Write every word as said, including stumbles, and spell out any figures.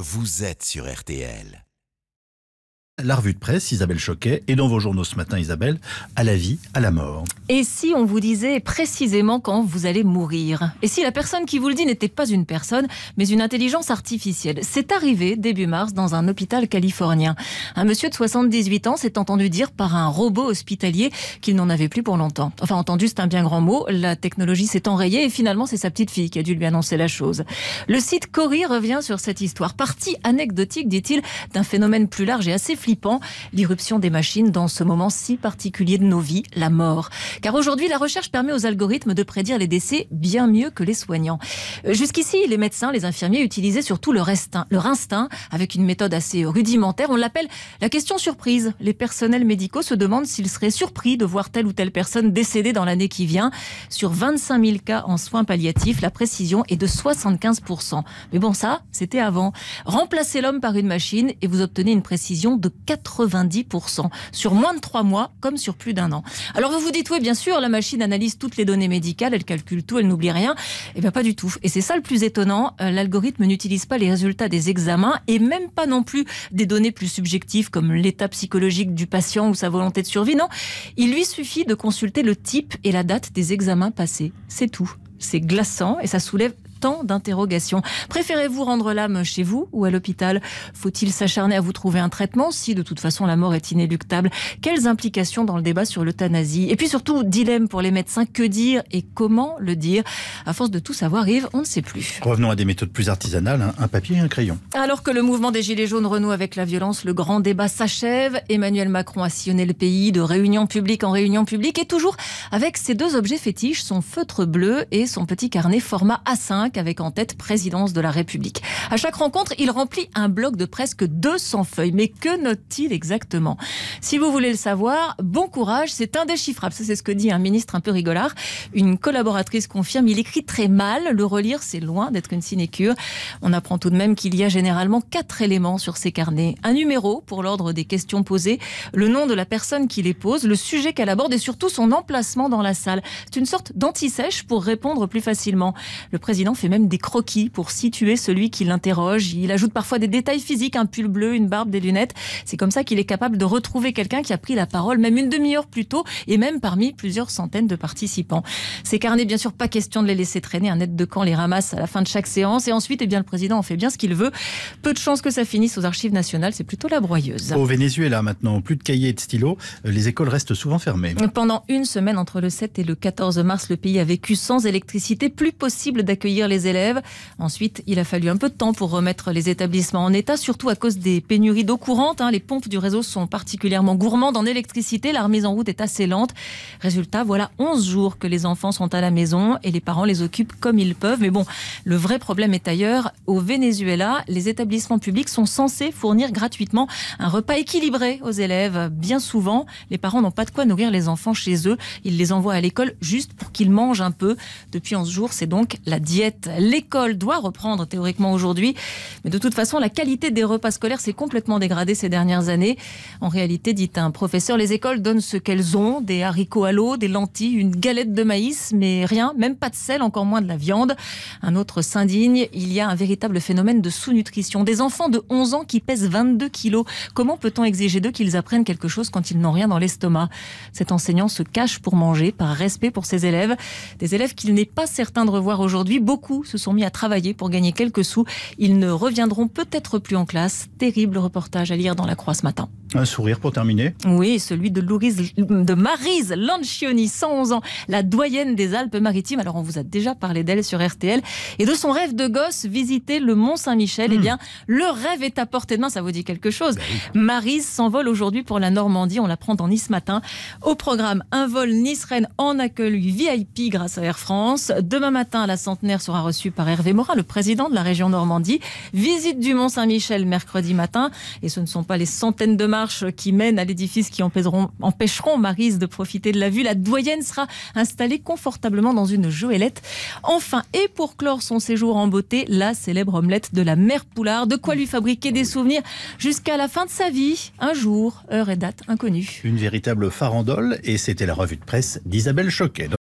vous êtes sur R T L. La revue de presse, Isabelle Choquet, et dans vos journaux ce matin, Isabelle, à la vie, à la mort. Et si on vous disait précisément quand vous allez mourir? Et si la personne qui vous le dit n'était pas une personne, mais une intelligence artificielle? C'est arrivé début mars dans un hôpital californien. Un monsieur de soixante-dix-huit ans s'est entendu dire par un robot hospitalier qu'il n'en avait plus pour longtemps. Enfin, entendu, c'est un bien grand mot. La technologie s'est enrayée et finalement, c'est sa petite fille qui a dû lui annoncer la chose. Le site Cori revient sur cette histoire. Partie anecdotique, dit-il, d'un phénomène plus large et assez flippant, l'irruption des machines dans ce moment si particulier de nos vies, la mort. Car aujourd'hui, la recherche permet aux algorithmes de prédire les décès bien mieux que les soignants. Jusqu'ici, les médecins, les infirmiers utilisaient surtout leur instinct, leur instinct avec une méthode assez rudimentaire. On l'appelle la question surprise. Les personnels médicaux se demandent s'ils seraient surpris de voir telle ou telle personne décédée dans l'année qui vient. Sur vingt-cinq mille cas en soins palliatifs, la précision est de soixante-quinze pour cent. Mais bon, ça, c'était avant. Remplacez l'homme par une machine et vous obtenez une précision de quatre-vingt-dix pour cent sur moins de trois mois comme sur plus d'un an. Alors vous vous dites, oui, bien sûr, la machine analyse toutes les données médicales, elle calcule tout, elle n'oublie rien. Eh bien pas du tout. Et c'est ça le plus étonnant, l'algorithme n'utilise pas les résultats des examens et même pas non plus des données plus subjectives comme l'état psychologique du patient ou sa volonté de survie. Non, il lui suffit de consulter le type et la date des examens passés. C'est tout. C'est glaçant et ça soulève tant d'interrogations. Préférez-vous rendre l'âme chez vous ou à l'hôpital? Faut-il s'acharner à vous trouver un traitement si de toute façon la mort est inéluctable? Quelles implications dans le débat sur l'euthanasie? Et puis surtout, dilemme pour les médecins, que dire et comment le dire? À force de tout savoir, Yves, on ne sait plus. Revenons à des méthodes plus artisanales, hein, un papier et un crayon. Alors que le mouvement des Gilets jaunes renoue avec la violence, le grand débat s'achève. Emmanuel Macron a sillonné le pays de réunion publique en réunion publique et toujours avec ses deux objets fétiches, son feutre bleu et son petit carnet format A cinq avec en tête présidence de la République. À chaque rencontre, il remplit un bloc de presque deux cents feuilles. Mais que note-t-il exactement? Si vous voulez le savoir, bon courage, c'est indéchiffrable. Ça, c'est ce que dit un ministre un peu rigolard. Une collaboratrice confirme, il écrit très mal. Le relire, c'est loin d'être une sinécure. On apprend tout de même qu'il y a généralement quatre éléments sur ces carnets. Un numéro pour l'ordre des questions posées, le nom de la personne qui les pose, le sujet qu'elle aborde et surtout son emplacement dans la salle. C'est une sorte d'anti-sèche pour répondre plus facilement. Le président fait même des croquis pour situer celui qui l'interroge. Il ajoute parfois des détails physiques, un pull bleu, une barbe, des lunettes. C'est comme ça qu'il est capable de retrouver quelqu'un qui a pris la parole, même une demi-heure plus tôt, et même parmi plusieurs centaines de participants. Ces carnets, bien sûr, pas question de les laisser traîner. Un aide de camp les ramasse à la fin de chaque séance. Et ensuite, eh bien, le président en fait bien ce qu'il veut. Peu de chances que ça finisse aux archives nationales. C'est plutôt la broyeuse. Au Venezuela, maintenant, plus de cahiers et de stylos. Les écoles restent souvent fermées. Pendant une semaine, entre le sept et le quatorze mars, le pays a vécu sans électricité. Plus possible d'accueillir les élèves. Ensuite, il a fallu un peu de temps pour remettre les établissements en état, surtout à cause des pénuries d'eau courante. Hein. Les pompes du réseau sont particulièrement gourmandes en électricité. La remise en route est assez lente. Résultat, voilà onze jours que les enfants sont à la maison et les parents les occupent comme ils peuvent. Mais bon, le vrai problème est ailleurs. Au Venezuela, les établissements publics sont censés fournir gratuitement un repas équilibré aux élèves. Bien souvent, les parents n'ont pas de quoi nourrir les enfants chez eux. Ils les envoient à l'école juste pour qu'ils mangent un peu. Depuis onze jours, c'est donc la diète. L'école doit reprendre théoriquement aujourd'hui, mais de toute façon, la qualité des repas scolaires s'est complètement dégradée ces dernières années. En réalité, dit un professeur, les écoles donnent ce qu'elles ont, des haricots à l'eau, des lentilles, une galette de maïs, mais rien, même pas de sel, encore moins de la viande. Un autre s'indigne, il y a un véritable phénomène de sous-nutrition. Des enfants de onze ans qui pèsent vingt-deux kilos. Comment peut-on exiger d'eux qu'ils apprennent quelque chose quand ils n'ont rien dans l'estomac? Cet enseignant se cache pour manger, par respect pour ses élèves. Des élèves qu'il n'est pas certain de revoir aujourd'hui. Beaucoup se sont mis à travailler pour gagner quelques sous. Ils ne reviendront peut-être plus en classe. Terrible reportage à lire dans La Croix ce matin. Un sourire pour terminer. Oui, celui de, Lourise, de Maryse Lancioni, cent onze ans, la doyenne des Alpes-Maritimes. Alors, on vous a déjà parlé d'elle sur R T L. Et de son rêve de gosse, visiter le Mont-Saint-Michel. Mmh. Eh bien, le rêve est à portée de main, ça vous dit quelque chose. Bah oui. Maryse s'envole aujourd'hui pour la Normandie. On l'apprend dans Nice matin. Au programme, un vol Nice-Rennes en accueil V I P grâce à Air France. Demain matin, la centenaire sera reçue par Hervé Morin, le président de la région Normandie. Visite du Mont-Saint-Michel mercredi matin. Et ce ne sont pas les centaines de marches qui mènent à l'édifice qui empêcheront, empêcheront Maryse de profiter de la vue. La doyenne sera installée confortablement dans une goélette. Enfin, et pour clore son séjour en beauté, la célèbre omelette de la mère Poulard. De quoi lui fabriquer des souvenirs jusqu'à la fin de sa vie. Un jour, heure et date inconnue. Une véritable farandole, et c'était la revue de presse d'Isabelle Choquet.